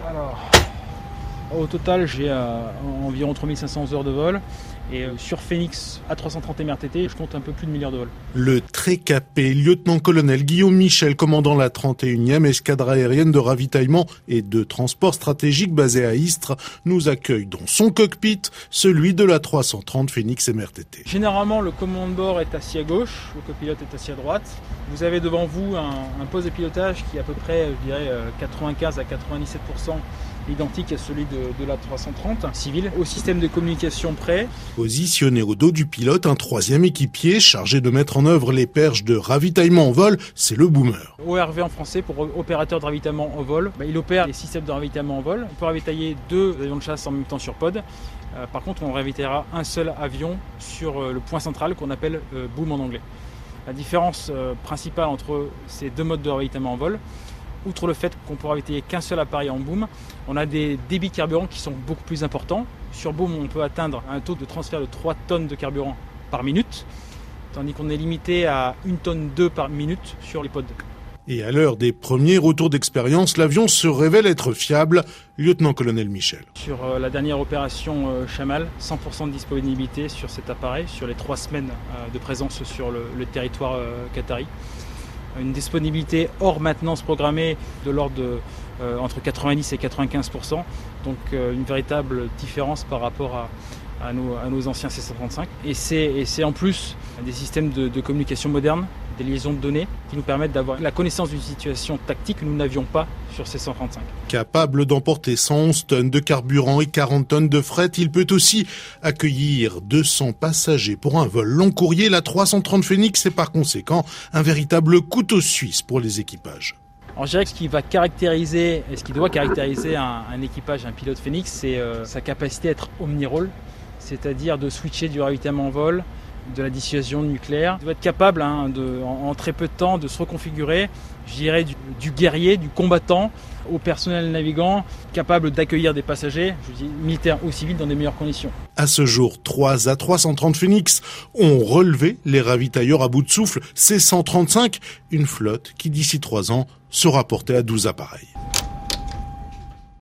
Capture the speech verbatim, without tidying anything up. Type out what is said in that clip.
Alors, au total, j'ai euh, environ trois mille cinq cents heures de vol. Et euh, sur Phoenix A trois cent trente M R T T, je compte un peu plus de milliard de vols. Le très capé lieutenant-colonel Guillaume Michel, commandant la trente et unième escadre aérienne de ravitaillement et de transport stratégique basée à Istres, nous accueille dans son cockpit, celui de la trois cent trente Phoenix M R T T. Généralement, le commandant de bord est assis à gauche, le copilote est assis à droite. Vous avez devant vous un, un poste de pilotage qui est à peu près, je dirais, quatre-vingt-quinze à quatre-vingt-dix-sept pour cent identique à celui de, de la trois cent trente, civil, au système de communication prêt. Positionné au dos du pilote, un troisième équipier chargé de mettre en œuvre les perches de ravitaillement en vol, c'est le boomer. O R V en français pour opérateur de ravitaillement en vol. Bah, il opère les systèmes de ravitaillement en vol. On peut ravitailler deux avions de chasse en même temps sur pod. Euh, par contre, on ravitaillera un seul avion sur euh, le point central qu'on appelle euh, boom en anglais. La différence euh, principale entre ces deux modes de ravitaillement en vol, outre le fait qu'on ne peut ravitailler qu'un seul appareil en boom, on a des débits carburant qui sont beaucoup plus importants. Sur boom, on peut atteindre un taux de transfert de trois tonnes de carburant par minute, tandis qu'on est limité à une tonne deux par minute sur les pods. Et à l'heure des premiers retours d'expérience, l'avion se révèle être fiable, lieutenant-colonel Michel. Sur euh, la dernière opération euh, Chamal, cent pour cent de disponibilité sur cet appareil, sur les trois semaines euh, de présence sur le, le territoire euh, qatari. Une disponibilité hors maintenance programmée de l'ordre de euh, entre quatre-vingt-dix et quatre-vingt-quinze pour cent, donc euh, une véritable différence par rapport à, à, nos, à nos anciens C cent trente-cinq. Et c'est, et c'est en plus des systèmes de, de communication modernes, des liaisons de données qui nous permettent d'avoir la connaissance d'une situation tactique que nous n'avions pas sur C cent trente-cinq. Capable d'emporter cent onze tonnes de carburant et quarante tonnes de fret, il peut aussi accueillir deux cents passagers pour un vol long courrier. La trois cent trente Phoenix est par conséquent un véritable couteau suisse pour les équipages. Alors, je dirais que ce qui va caractériser, et ce qui doit caractériser un, un équipage, un pilote Phoenix, c'est euh, sa capacité à être omni-rôle, c'est-à-dire de switcher du ravitaillement en vol, de la dissuasion nucléaire. Il doit être capable hein, de, en, en très peu de temps de se reconfigurer, je dirais du, du guerrier, du combattant au personnel navigant, capable d'accueillir des passagers, je dis militaires ou civils, dans des meilleures conditions. À ce jour, trois A trois cent trente Phoenix ont relevé les ravitailleurs à bout de souffle C cent trente-cinq, une flotte qui d'ici trois ans sera portée à douze appareils.